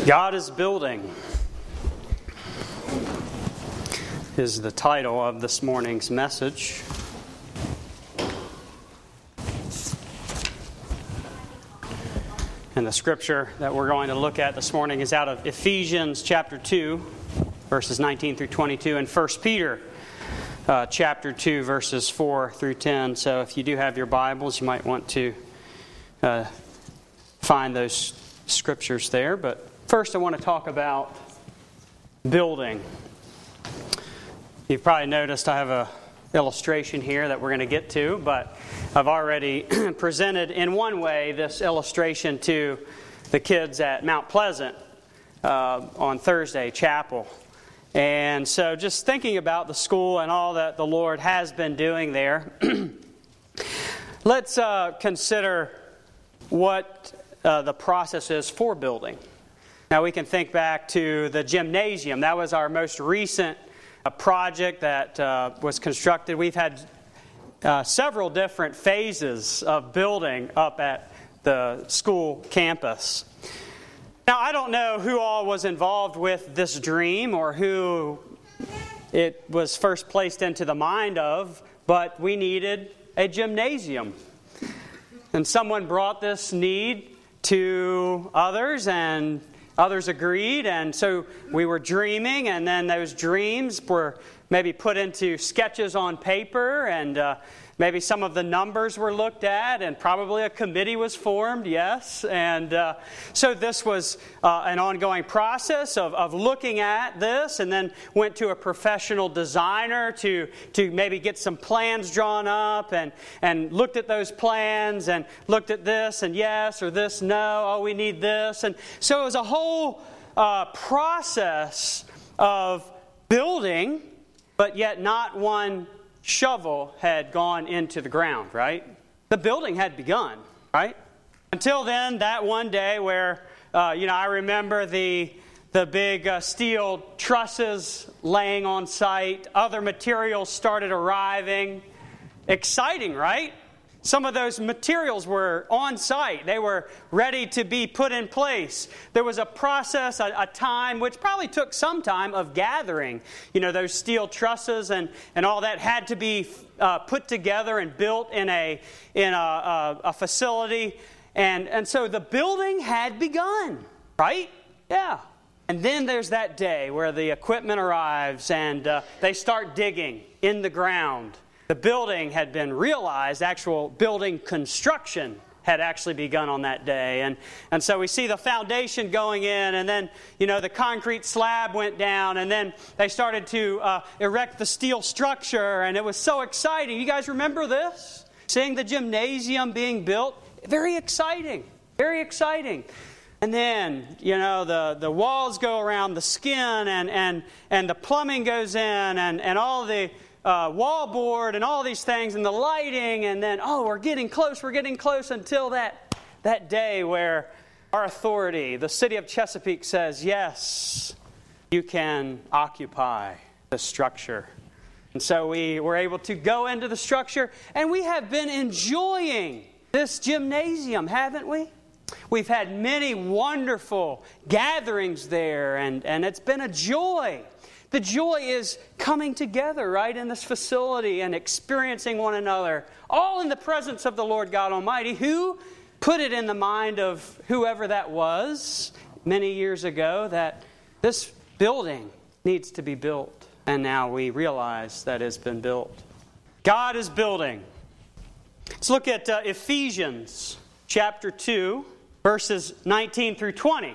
God is Building is the title of this morning's message. And the scripture that we're going to look at this morning is out of Ephesians chapter 2, verses 19 through 22, and 1 Peter chapter 2, verses 4 through 10. So if you do have your Bibles, you might want to find those scriptures there. But first I want to talk about building. You've probably noticed I have an illustration here that we're going to get to, but I've already presented in one way this illustration to the kids at Mount Pleasant on Thursday, chapel. And so just thinking about the school and all that the Lord has been doing there, let's consider what the process is for building. Now we can think back to the gymnasium. That was our most recent project that was constructed. We've had several different phases of building up at the school campus. Now, I don't know who all was involved with this dream or who it was first placed into the mind of, but we needed a gymnasium. And someone brought this need to others, and others agreed, and so we were dreaming, and then those dreams were maybe put into sketches on paper, and maybe some of the numbers were looked at, and probably a committee was formed, yes. And so this was an ongoing process of looking at this, and then went to a professional designer to maybe get some plans drawn up, and looked at those plans, and looked at this, and yes, or this, no, oh, we need this. And so it was a whole process of building, but yet not one shovel had gone into the ground, right? The building had begun, right? Until then, that one day where, I remember the big steel trusses laying on site, other materials started arriving. Exciting, right? Some of those materials were on site. They were ready to be put in place. There was a process, a time, which probably took some time of gathering. Those steel trusses and all that had to be put together and built in a facility. And so the building had begun, right? Yeah. And then there's that day where the equipment arrives and they start digging in the ground. The building had been realized, actual building construction had actually begun on that day. And so we see the foundation going in, and then, the concrete slab went down, and then they started to erect the steel structure, and it was so exciting. You guys remember this? Seeing the gymnasium being built? Very exciting. Very exciting. And then, the walls go around the skin, and the plumbing goes in, and all the wall board and all these things and the lighting, and then we're getting close until that day where our authority, the city of Chesapeake, says, yes, you can occupy the structure. And so we were able to go into the structure, and we have been enjoying this gymnasium, haven't we? We've had many wonderful gatherings there, and it's been a joy. The joy is coming together, right, in this facility and experiencing one another, all in the presence of the Lord God Almighty, who put it in the mind of whoever that was many years ago that this building needs to be built. And now we realize that it's been built. God is building. Let's look at Ephesians chapter 2, verses 19 through 20.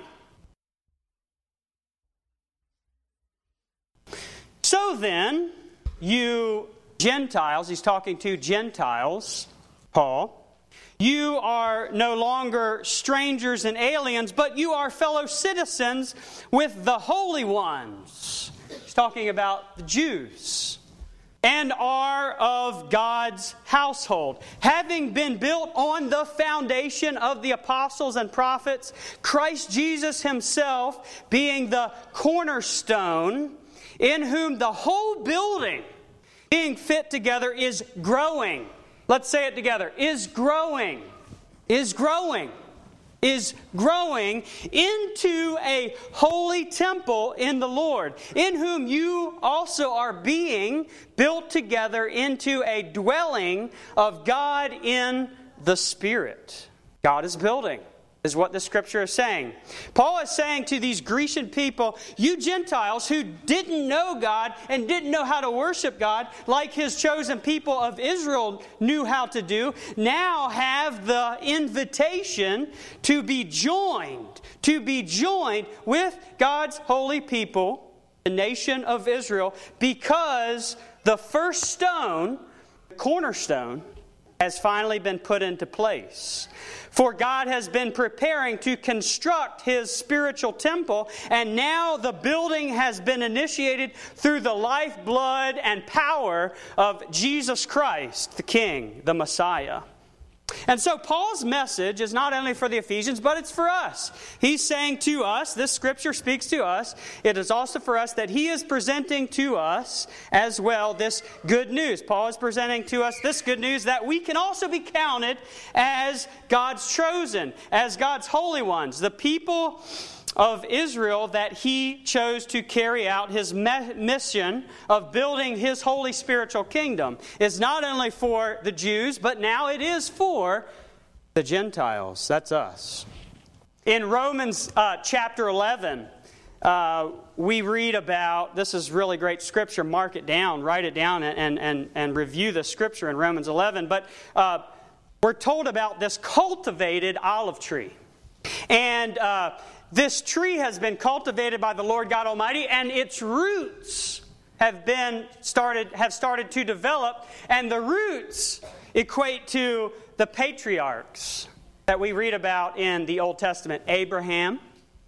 So then, you Gentiles, he's talking to Gentiles, Paul, you are no longer strangers and aliens, but you are fellow citizens with the holy ones. He's talking about the Jews. And are of God's household, having been built on the foundation of the apostles and prophets, Christ Jesus himself being the cornerstone, in whom the whole building, being fit together, is growing. Let's say it together. Is growing. is growing into a holy temple in the Lord, in whom you also are being built together into a dwelling of God in the Spirit. God is building, is what the Scripture is saying. Paul is saying to these Grecian people, you Gentiles who didn't know God and didn't know how to worship God like His chosen people of Israel knew how to do, now have the invitation to be joined with God's holy people, the nation of Israel, because the first stone, the cornerstone, has finally been put into place. For God has been preparing to construct His spiritual temple, and now the building has been initiated through the life, blood, and power of Jesus Christ, the King, the Messiah. And so Paul's message is not only for the Ephesians, but it's for us. He's saying to us, this Scripture speaks to us, it is also for us that he is presenting to us as well this good news. Paul is presenting to us this good news that we can also be counted as God's chosen, as God's holy ones, the people of Israel that He chose to carry out His mission of building His holy spiritual kingdom. Is not only for the Jews, but now it is for the Gentiles. That's us. In Romans chapter 11, we read about, this is really great Scripture, mark it down, write it down, and review the Scripture in Romans 11. But we're told about this cultivated olive tree. And this tree has been cultivated by the Lord God Almighty, and its roots have started to develop, and the roots equate to the patriarchs that we read about in the Old Testament: Abraham,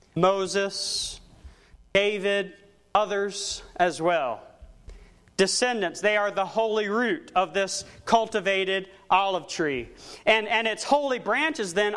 Moses, David, others as well. Descendants, they are the holy root of this cultivated olive tree. And its holy branches then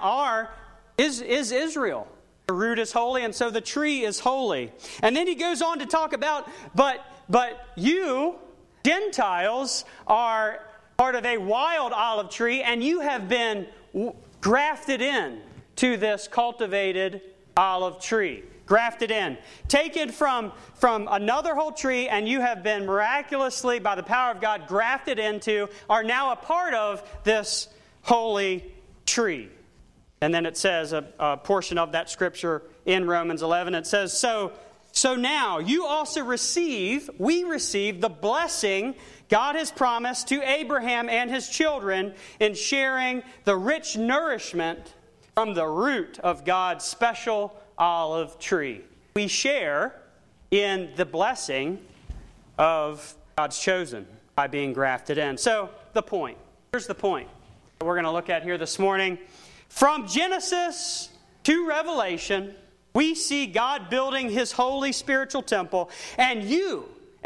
is Israel. The root is holy, and so the tree is holy. And then he goes on to talk about, but you, Gentiles, are part of a wild olive tree, and you have been grafted in to this cultivated olive tree. Grafted in. Taken from another whole tree, and you have been miraculously, by the power of God, grafted into, are now a part of this holy tree. And then it says, a portion of that Scripture in Romans 11, it says, So now you also we receive the blessing God has promised to Abraham and his children in sharing the rich nourishment from the root of God's special olive tree. We share in the blessing of God's chosen by being grafted in. So here's the point that we're going to look at here this morning. From Genesis to Revelation, we see God building His holy spiritual temple, and you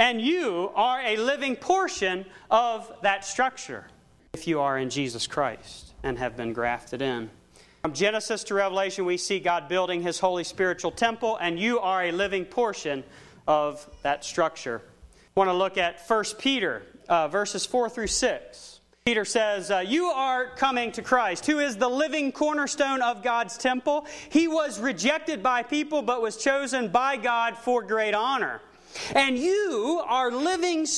are a living portion of that structure if you are in Jesus Christ and have been grafted in. From Genesis to Revelation, we see God building His holy spiritual temple, and you are a living portion of that structure. I want to look at 1 Peter verses 4 through 6. Peter says, you are coming to Christ, who is the living cornerstone of God's temple. He was rejected by people, but was chosen by God for great honor. And you are living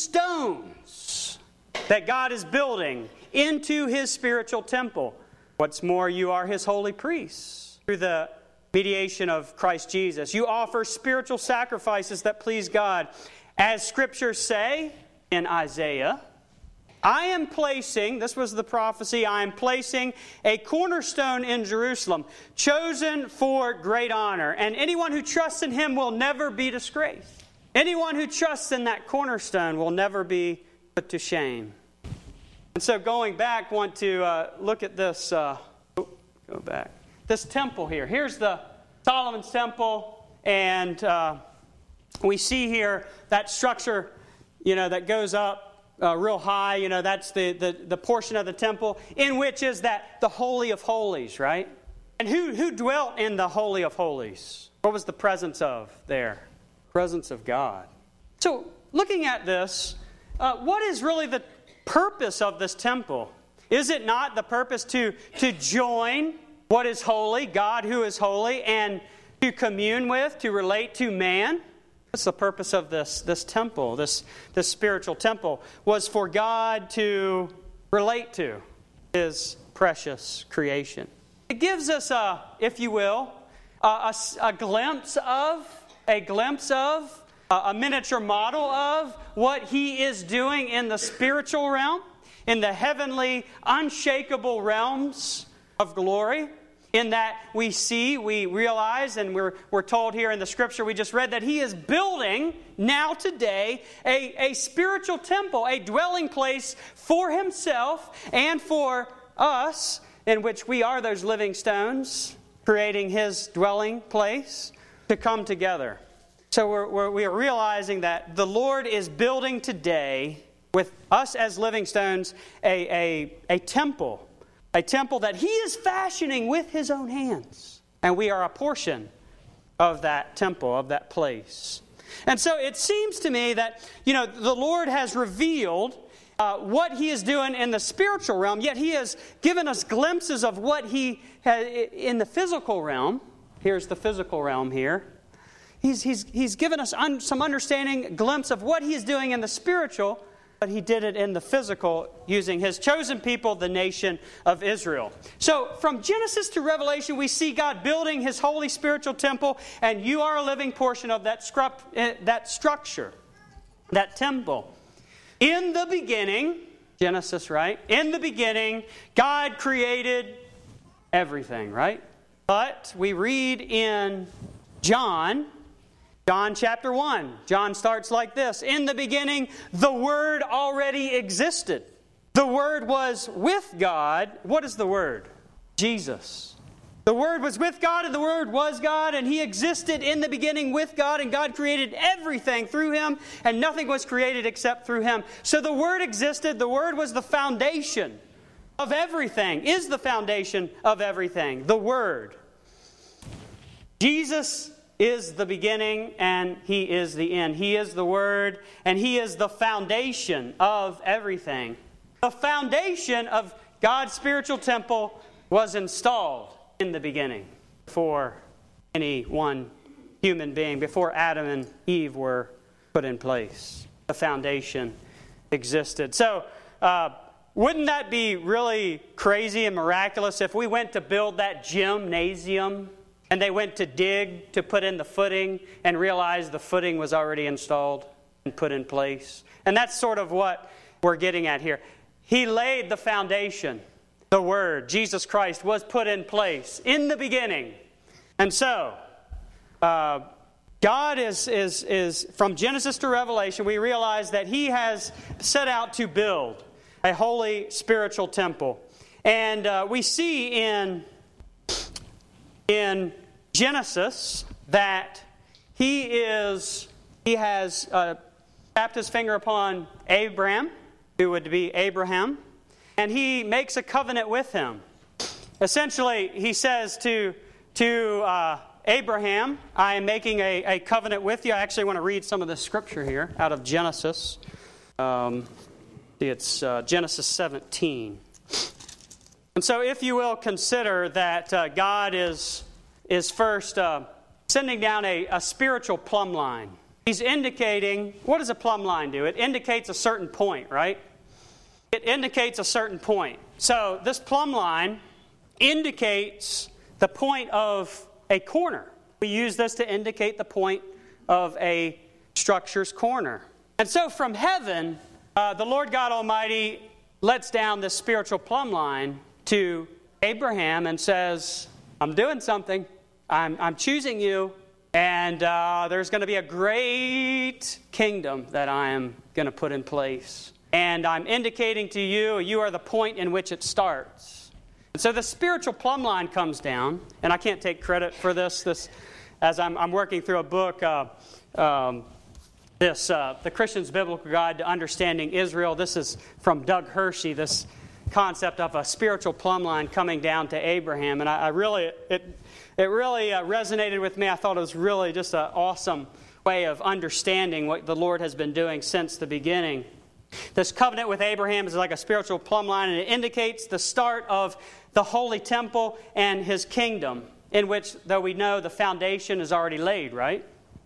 stones that God is building into His spiritual temple. What's more, you are His holy priests through the mediation of Christ Jesus. You offer spiritual sacrifices that please God. As Scriptures say in Isaiah, I am placing, this was the prophecy, I am placing a cornerstone in Jerusalem, chosen for great honor. And anyone who trusts in Him will never be disgraced. Anyone who trusts in that cornerstone will never be put to shame. And so going back, want to look at this, this temple here. Here's the Solomon's temple, and we see here that structure, that goes up real high, that's the portion of the temple in which is that the Holy of Holies, right? And who dwelt in the Holy of Holies? What was the presence of there? Presence of God. So looking at this, what is really the purpose of this temple? Is it not the purpose to join what is holy, God who is holy, and to commune with, to relate to man. That's the purpose of this temple, this spiritual temple, was for God to relate to His precious creation. It gives us if you will, a glimpse of, a miniature model of what He is doing in the spiritual realm, in the heavenly, unshakable realms of glory. In that we realize, and we're told here in the scripture we just read, that He is building now today a spiritual temple, a dwelling place for Himself and for us, in which we are those living stones, creating His dwelling place to come together. So we are realizing that the Lord is building today, with us as living stones, a temple. A temple that He is fashioning with His own hands. And we are a portion of that temple, of that place. And so it seems to me that, the Lord has revealed what He is doing in the spiritual realm, yet He has given us glimpses of what He has in the physical realm. Here's the physical realm here. He's given us some understanding, a glimpse of what He is doing in the spiritual, but He did it in the physical using His chosen people, the nation of Israel. So from Genesis to Revelation, we see God building His holy spiritual temple, and you are a living portion of that structure, that temple. In the beginning, Genesis, right? In the beginning, God created everything, right? But we read in John chapter 1. John starts like this. In the beginning, the Word already existed. The Word was with God. What is the Word? Jesus. The Word was with God, and the Word was God, and He existed in the beginning with God, and God created everything through Him, and nothing was created except through Him. So the Word existed. The Word was the foundation of everything, is the foundation of everything. The Word. Jesus is the beginning and He is the end. He is the Word and He is the foundation of everything. The foundation of God's spiritual temple was installed in the beginning before any one human being, before Adam and Eve were put in place. The foundation existed. So, wouldn't that be really crazy and miraculous if we went to build that gymnasium and they went to dig to put in the footing and realized the footing was already installed and put in place? And that's sort of what we're getting at here. He laid the foundation. The Word, Jesus Christ, was put in place in the beginning. And so, God is from Genesis to Revelation, we realize that He has set out to build a holy spiritual temple. And we see in Genesis that He has tapped His finger upon Abraham, who would be Abraham, and He makes a covenant with him. Essentially, He says to Abraham, I am making a covenant with you. I actually want to read some of the scripture here out of Genesis. It's Genesis 17. And so if you will consider that God is first sending down a spiritual plumb line. He's indicating, what does a plumb line do? It indicates a certain point, right? It indicates a certain point. So this plumb line indicates the point of a corner. We use this to indicate the point of a structure's corner. And so from heaven, the Lord God Almighty lets down this spiritual plumb line to Abraham and says, I'm doing something. I'm choosing you. And there's going to be a great kingdom that I am going to put in place. And I'm indicating to you, you are the point in which it starts. And so the spiritual plumb line comes down. And I can't take credit for this as I'm working through a book, The Christian's Biblical Guide to Understanding Israel. This is from Doug Hershey, this concept of a spiritual plumb line coming down to Abraham. And it really resonated with me. I thought it was really just an awesome way of understanding what the Lord has been doing since the beginning. This covenant with Abraham is like a spiritual plumb line, and it indicates the start of the holy temple and his kingdom, in which, though we know the foundation is already laid, right?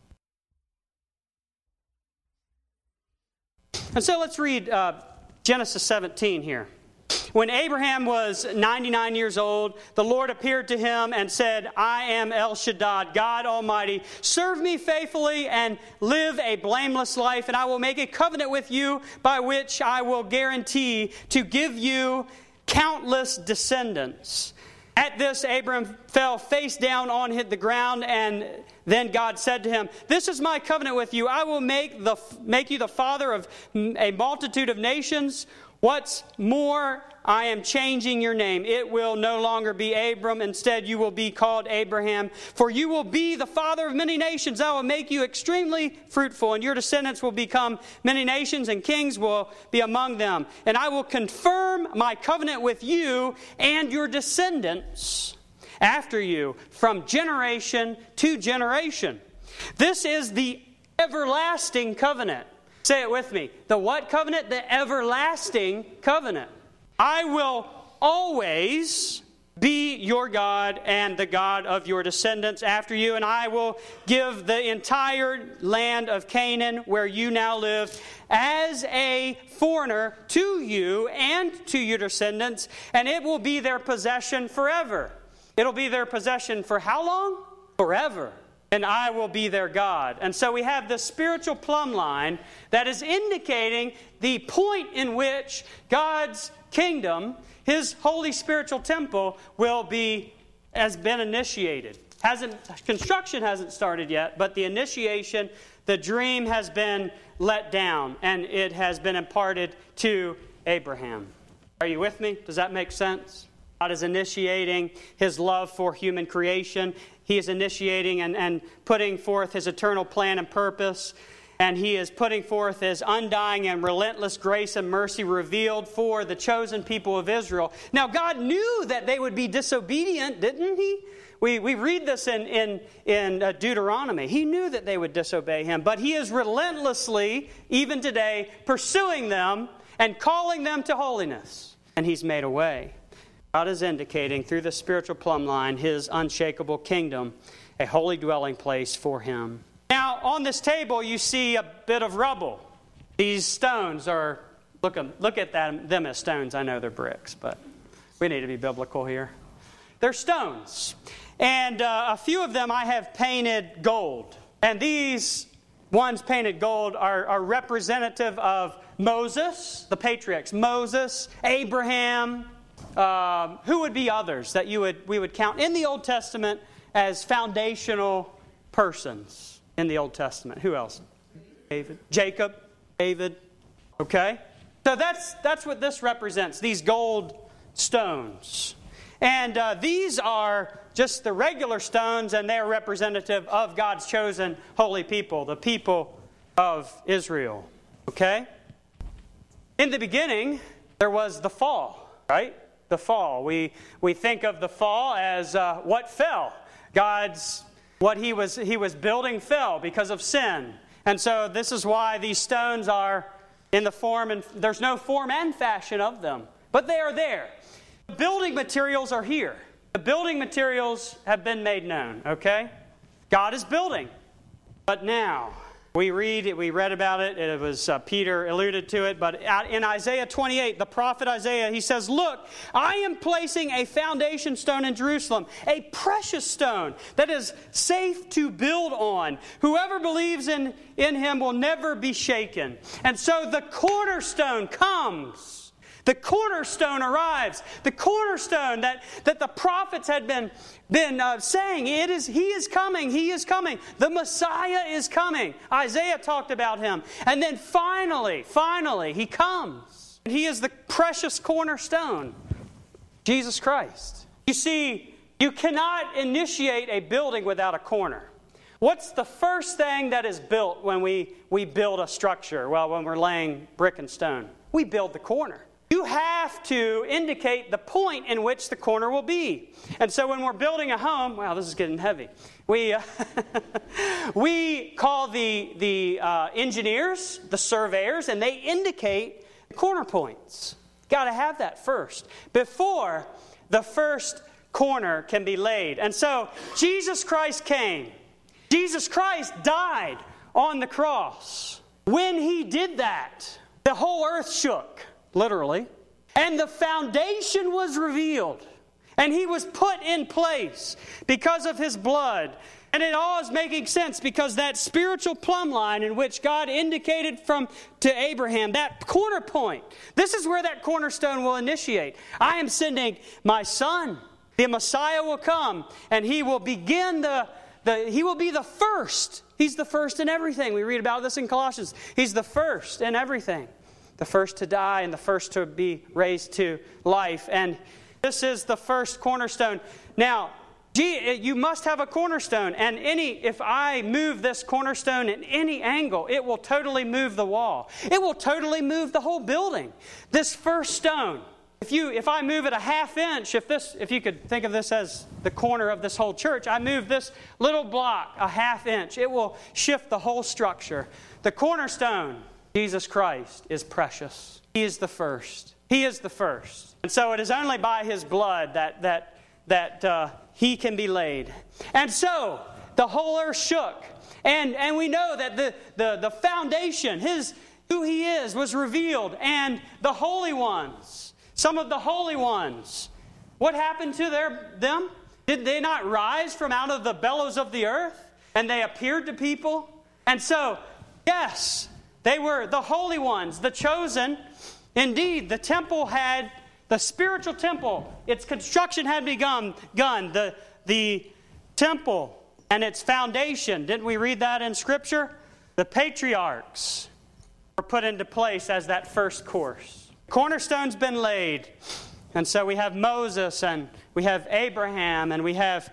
And so let's read Genesis 17 here. When Abraham was 99 years old, the Lord appeared to him and said, I am El Shaddai, God Almighty. Serve me faithfully and live a blameless life, and I will make a covenant with you by which I will guarantee to give you countless descendants. At this, Abram fell face down on the ground, and then God said to him, This is my covenant with you. I will make you the father of a multitude of nations. What's more, I am changing your name. It will no longer be Abram. Instead, you will be called Abraham. For you will be the father of many nations. I will make you extremely fruitful, and your descendants will become many nations, and kings will be among them. And I will confirm my covenant with you and your descendants after you from generation to generation. This is the everlasting covenant. Say it with me. The what covenant? The everlasting covenant. I will always be your God and the God of your descendants after you, and I will give the entire land of Canaan, where you now live, as a foreigner to you and to your descendants, and it will be their possession forever. It'll be their possession for how long? Forever. And I will be their God. And so we have this spiritual plumb line that is indicating the point in which God's kingdom, His holy spiritual temple, has been initiated. Construction hasn't started yet, but the initiation, the dream has been let down, and it has been imparted to Abraham. Are you with me? Does that make sense? God is initiating His love for human creation. He is initiating and putting forth His eternal plan and purpose. And He is putting forth His undying and relentless grace and mercy revealed for the chosen people of Israel. Now, God knew that they would be disobedient, didn't He? We read this in Deuteronomy. He knew that they would disobey Him. But He is relentlessly, even today, pursuing them and calling them to holiness. And He's made a way. God is indicating through the spiritual plumb line His unshakable kingdom, a holy dwelling place for Him. Now, on this table, you see a bit of rubble. These stones are, look at them as stones. I know they're bricks, but we need to be biblical here. They're stones. And a few of them I have painted gold. And these ones painted gold are representative of Moses, the patriarchs. Moses, Abraham. Who would be others that we would count in the Old Testament as foundational persons in the Old Testament? Who else? David. Jacob. David. Okay? So that's what this represents, these gold stones. And these are just the regular stones, and they're representative of God's chosen holy people, the people of Israel. Okay? In the beginning, there was the fall, right? The fall. We think of the fall as what fell. What he was building fell because of sin. And so this is why these stones are in the form, and there's no form and fashion of them. But they are there. The building materials are here. The building materials have been made known, okay? God is building. But now, we read about it. It was Peter alluded to it. But in Isaiah 28, the prophet Isaiah, he says, Look, I am placing a foundation stone in Jerusalem, a precious stone that is safe to build on. Whoever believes in Him will never be shaken. And so the cornerstone comes. The cornerstone arrives. The cornerstone that the prophets had been saying, He is coming. He is coming. The Messiah is coming. Isaiah talked about Him. And then finally, He comes. He is the precious cornerstone, Jesus Christ. You see, you cannot initiate a building without a corner. What's the first thing that is built when we build a structure? Well, when we're laying brick and stone, we build the corner. You you have to indicate the point in which the corner will be. And so when we're building a home, wow, this is getting heavy. We call the engineers, the surveyors, and they indicate corner points. Got to have that first before the first corner can be laid. And so Jesus Christ came. Jesus Christ died on the cross. When he did that, the whole earth shook, literally, and the foundation was revealed, and he was put in place because of his blood. And it all is making sense because that spiritual plumb line in which God indicated to Abraham, that corner point, this is where that cornerstone will initiate. I am sending my son. The Messiah will come, and he will begin he will be the first. He's the first in everything. We read about this in Colossians. He's the first in everything. The first to die and the first to be raised to life. And this is the first cornerstone. Now, you must have a cornerstone. And if I move this cornerstone in any angle, it will totally move the wall. It will totally move the whole building. This first stone, if I move it a half inch, if you could think of this as the corner of this whole church, I move this little block a half inch, it will shift the whole structure. The cornerstone, Jesus Christ, is precious. He is the first. He is the first. And so it is only by his blood that he can be laid. And so the whole earth shook. And we know that the foundation, who he is, was revealed. And the holy ones, some of the holy ones, what happened to them? Did they not rise from out of the bellows of the earth? And they appeared to people? And so, yes, they were the holy ones, the chosen. Indeed, the temple the spiritual temple, its construction had begun. The temple and its foundation, didn't we read that in Scripture? The patriarchs were put into place as that first course. Cornerstone's been laid. And so we have Moses, and we have Abraham, and we have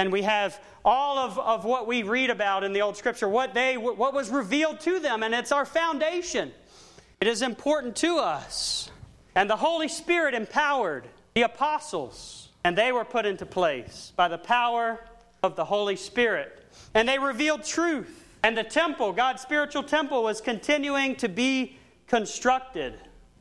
all of what we read about in the Old Scripture, what was revealed to them, and it's our foundation. It is important to us. And the Holy Spirit empowered the apostles, and they were put into place by the power of the Holy Spirit. And they revealed truth. And the temple, God's spiritual temple, was continuing to be constructed.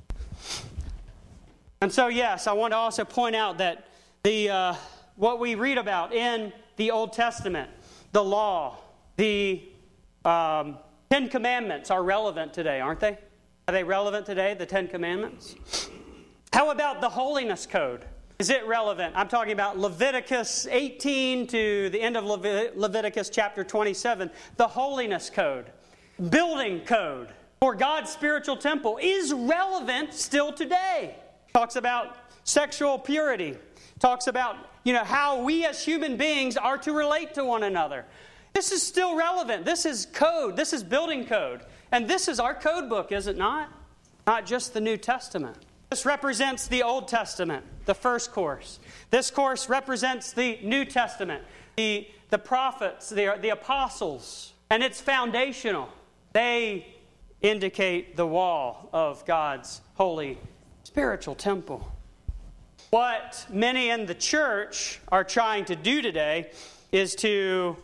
And so, yes, I want to also point out that what we read about in the Old Testament, the law, the 10 Commandments are relevant today, aren't they? Are they relevant today, the 10 Commandments? How about the holiness code? Is it relevant? I'm talking about Leviticus 18 to the end of Leviticus chapter 27. The holiness code, building code for God's spiritual temple is relevant still today. Talks about sexual purity. Talks about, how we as human beings are to relate to one another. This is still relevant. This is code. This is building code. And this is our code book, is it not? Not just the New Testament. This represents the Old Testament, the first course. This course represents the New Testament, the prophets, the apostles. And it's foundational. They indicate the wall of God's holy spiritual temple. What many in the church are trying to do today is to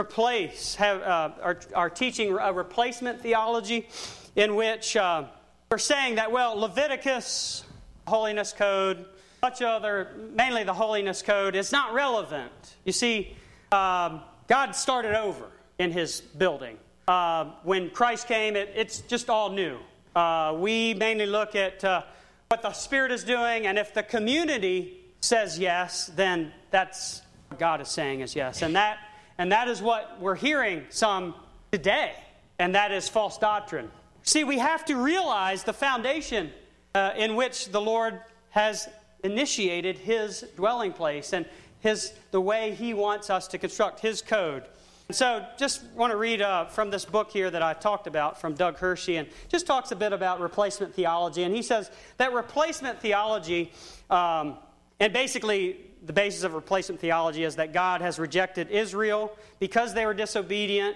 are teaching a replacement theology in which we're saying that, Leviticus, holiness code, mainly the holiness code, is not relevant. You see, God started over in his building. When Christ came, it's just all new. We mainly look at what the Spirit is doing, and if the community says yes, then that's what God is saying is yes. And that is what we're hearing some today, and that is false doctrine. See, we have to realize the foundation in which the Lord has initiated his dwelling place and the way he wants us to construct his code. And so just want to read from this book here that I talked about from Doug Hershey, and just talks a bit about replacement theology. And he says that replacement theology, and basically the basis of replacement theology is that God has rejected Israel because they were disobedient,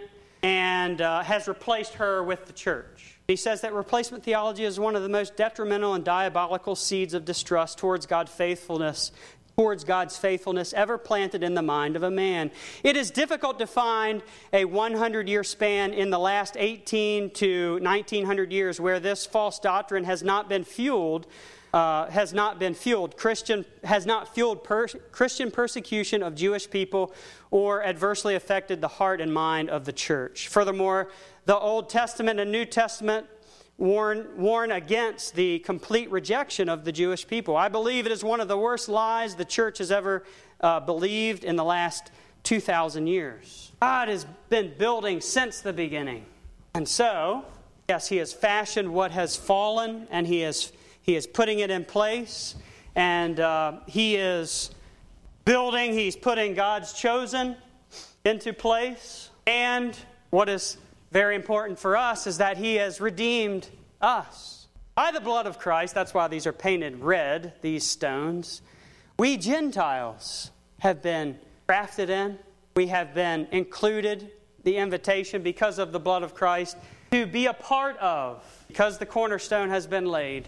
and has replaced her with the church. He says that replacement theology is one of the most detrimental and diabolical seeds of distrust towards God's faithfulness ever planted in the mind of a man. It is difficult to find a 100-year span in the last 18 to 1900 years where this false doctrine has not been fueled. Christian persecution of Jewish people or adversely affected the heart and mind of the church. Furthermore, the Old Testament and New Testament warn against the complete rejection of the Jewish people. I believe it is one of the worst lies the church has ever believed in the last 2,000 years. God has been building since the beginning. And so, yes, He has fashioned what has fallen, and He is putting it in place. And He is building, He's putting God's chosen into place. And what is very important for us is that He has redeemed us. By the blood of Christ, that's why these are painted red, these stones. We Gentiles have been grafted in. We have been included, the invitation because of the blood of Christ, to be a part of, because the cornerstone has been laid.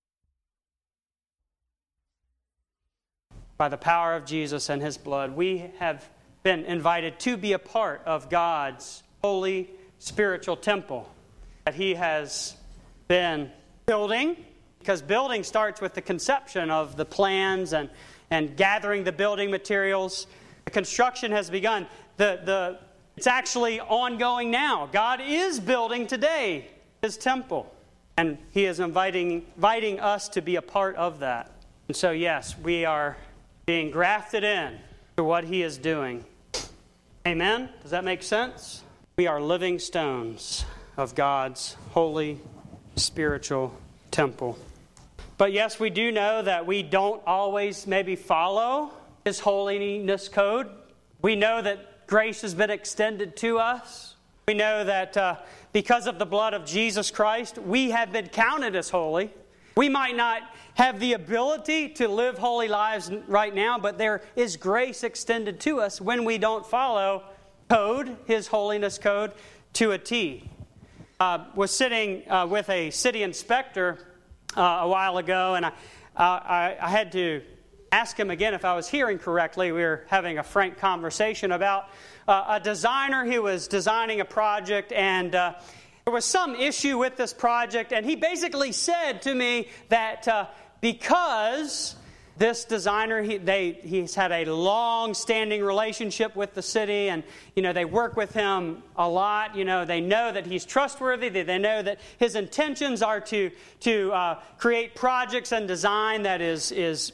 By the power of Jesus and His blood, we have been invited to be a part of God's holy spiritual temple that He has been building, because building starts with the conception of the plans and gathering the building materials. The construction has begun. It's actually ongoing now. God is building today His temple, and He is inviting us to be a part of that. And so, yes, we are being grafted in to what He is doing. Amen? Does that make sense? We are living stones of God's holy spiritual temple. But yes, we do know that we don't always maybe follow His holiness code. We know that grace has been extended to us. We know that because of the blood of Jesus Christ, we have been counted as holy. We might not have the ability to live holy lives right now, but there is grace extended to us when we don't follow His holiness code, to a T. Was sitting with a city inspector a while ago, and I had to ask him again if I was hearing correctly. We were having a frank conversation about a designer who was designing a project, and there was some issue with this project, and he basically said to me that because this designer, he's had a long-standing relationship with the city, and they work with him a lot. They know that he's trustworthy. They know that his intentions are to create projects and design that is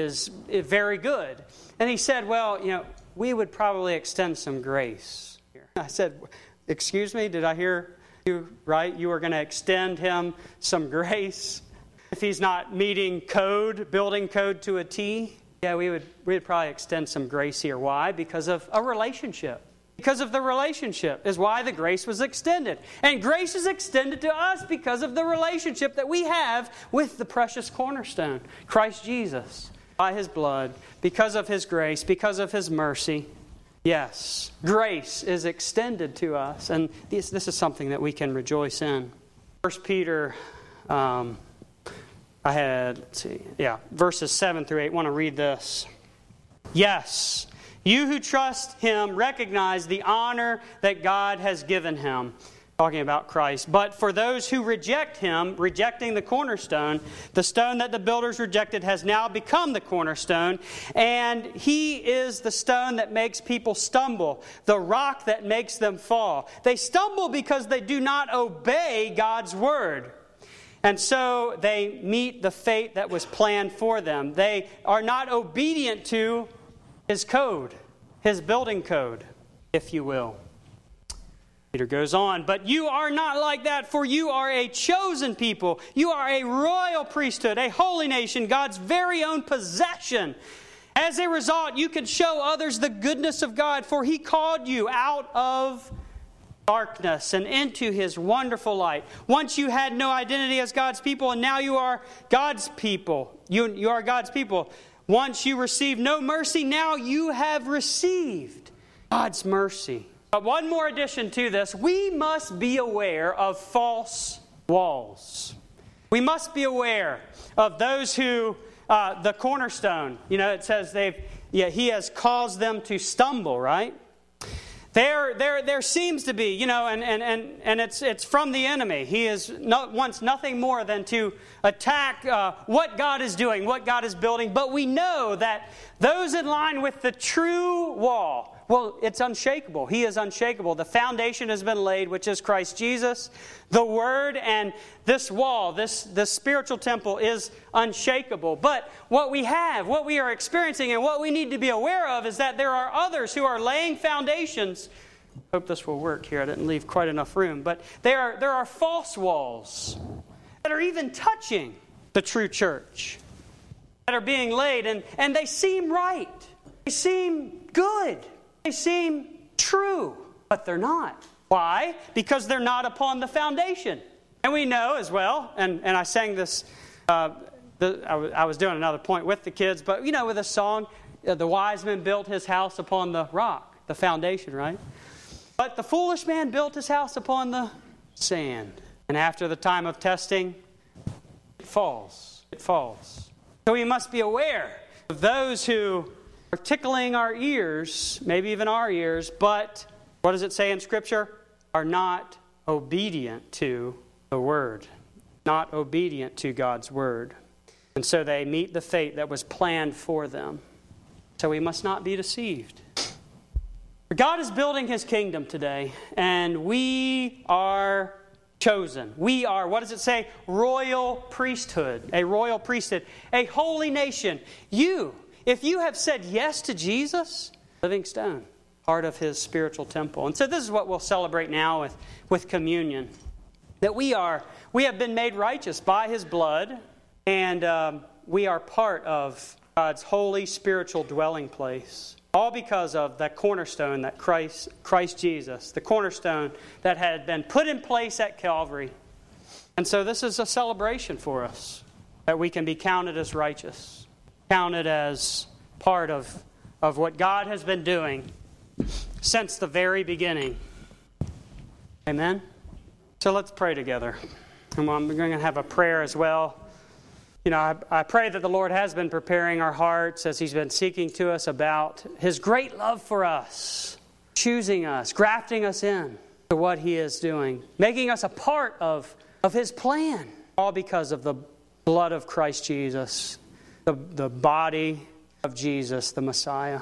very good. And he said, "Well, we would probably extend some grace." I said, "Excuse me, did I hear you right? You were going to extend him some grace if he's not meeting building code to a T?" Yeah, we'd probably extend some grace here. Why? Because of a relationship. Because of the relationship is why the grace was extended. And grace is extended to us because of the relationship that we have with the precious cornerstone, Christ Jesus. By His blood, because of His grace, because of His mercy. Yes, grace is extended to us. And this is something that we can rejoice in. 1 Peter... verses 7 through 8. I want to read this. "Yes, you who trust Him recognize the honor that God has given Him." Talking about Christ. "But for those who reject Him, rejecting the cornerstone, the stone that the builders rejected has now become the cornerstone, and He is the stone that makes people stumble, the rock that makes them fall. They stumble because they do not obey God's word. And so they meet the fate that was planned for them. They are not obedient to His code, His building code, if you will." Peter goes on, "But you are not like that, for you are a chosen people. You are a royal priesthood, a holy nation, God's very own possession. As a result, you can show others the goodness of God, for He called you out of darkness and into His wonderful light. Once you had no identity as God's people, and now you are God's people. You are God's people. Once you received no mercy, now you have received God's mercy. But one more addition to this, we must be aware of false walls. We must be aware of those who, the cornerstone, it says he has caused them to stumble, right? There seems to be, and it's from the enemy. He wants nothing more than to attack what God is doing, what God is building. But we know that those in line with the true wall, well, it's unshakable. He is unshakable. The foundation has been laid, which is Christ Jesus. The Word and this wall, this spiritual temple is unshakable. But what we are experiencing, and what we need to be aware of is that there are others who are laying foundations. I hope this will work here. I didn't leave quite enough room. But there are false walls that are even touching the true church, that are being laid, and they seem right. They seem good. They seem true, but they're not. Why? Because they're not upon the foundation. And we know as well, and I sang this, I was doing another point with the kids, but with a song, the wise man built his house upon the rock, the foundation, right? But the foolish man built his house upon the sand. And after the time of testing, it falls. It falls. So we must be aware of those who are tickling our ears, maybe even our ears, but what does it say in Scripture? Are not obedient to the Word, not obedient to God's Word. And so they meet the fate that was planned for them. So we must not be deceived. God is building His kingdom today, and we are chosen. We are, what does it say? Royal priesthood, a royal priesthood, a holy nation. If you have said yes to Jesus, living stone, part of His spiritual temple. And so this is what we'll celebrate now with communion. That we have been made righteous by His blood, and we are part of God's holy spiritual dwelling place. All because of that cornerstone, that Christ Jesus, the cornerstone that had been put in place at Calvary. And so this is a celebration for us, that we can be counted as righteous, counted as part of what God has been doing since the very beginning. Amen? So let's pray together. And I'm going to have a prayer as well. I pray that the Lord has been preparing our hearts as He's been speaking to us about His great love for us, choosing us, grafting us in to what He is doing, making us a part of His plan, all because of the blood of Christ Jesus, the body of Jesus, the Messiah.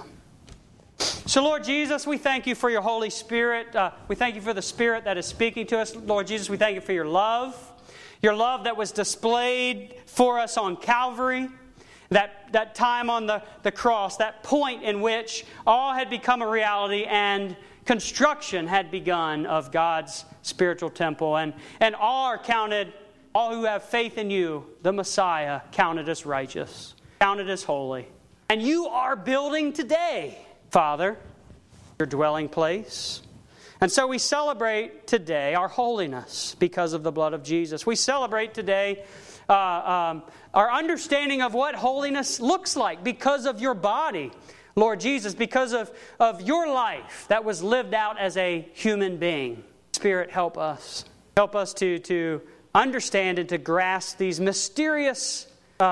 So, Lord Jesus, we thank You for Your Holy Spirit. We thank You for the Spirit that is speaking to us. Lord Jesus, we thank You for Your love that was displayed for us on Calvary, that time on the cross, that point in which all had become a reality and construction had begun of God's spiritual temple. And all who have faith in You, the Messiah, counted as righteous, counted as holy. And You are building today, Father, Your dwelling place. And so we celebrate today our holiness because of the blood of Jesus. We celebrate today our understanding of what holiness looks like because of Your body, Lord Jesus, because of Your life that was lived out as a human being. Spirit, help us. Help us to understand and to grasp these mysterious,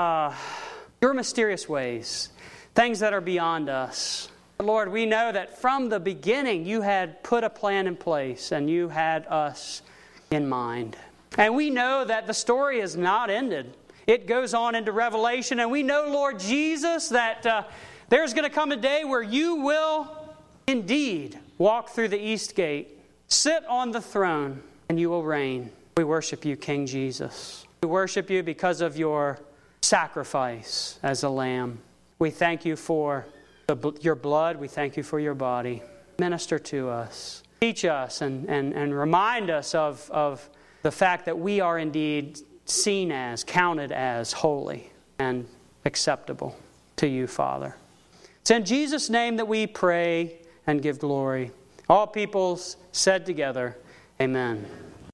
Your mysterious ways, things that are beyond us. Lord, we know that from the beginning You had put a plan in place and You had us in mind. And we know that the story is not ended. It goes on into Revelation, and we know, Lord Jesus, that there's going to come a day where You will indeed walk through the east gate, sit on the throne, and You will reign. We worship You, King Jesus. We worship You because of Your sacrifice as a lamb. We thank You for Your blood. We thank You for Your body. Minister to us. Teach us and remind us of the fact that we are indeed seen as, counted as holy and acceptable to You, Father. It's in Jesus' name that we pray and give glory. All peoples said together, Amen.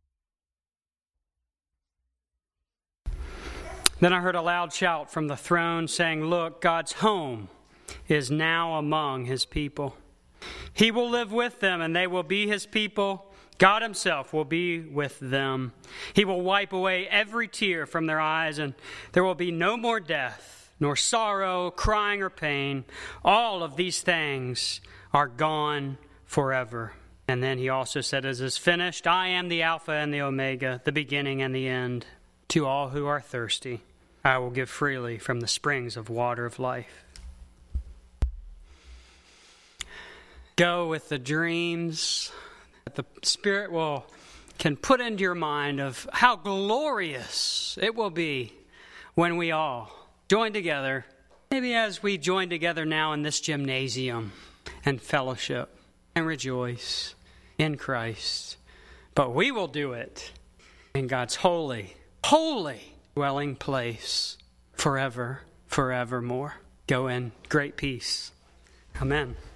Then I heard a loud shout from the throne saying, "Look, God's home is now among His people. He will live with them, and they will be his people. God himself will be with them. He will wipe away every tear from their eyes, and there will be no more death, nor sorrow, crying, or pain. All of these things are gone forever. And then he also said, as is finished, I am the Alpha and the Omega, the beginning and the end. To all who are thirsty, I will give freely from the springs of water of life. Go with the dreams that the Spirit can put into your mind of how glorious it will be when we all join together, maybe as we join together now in this gymnasium, and fellowship and rejoice in Christ. But we will do it in God's holy dwelling place forever, forevermore. Go in great peace. Amen.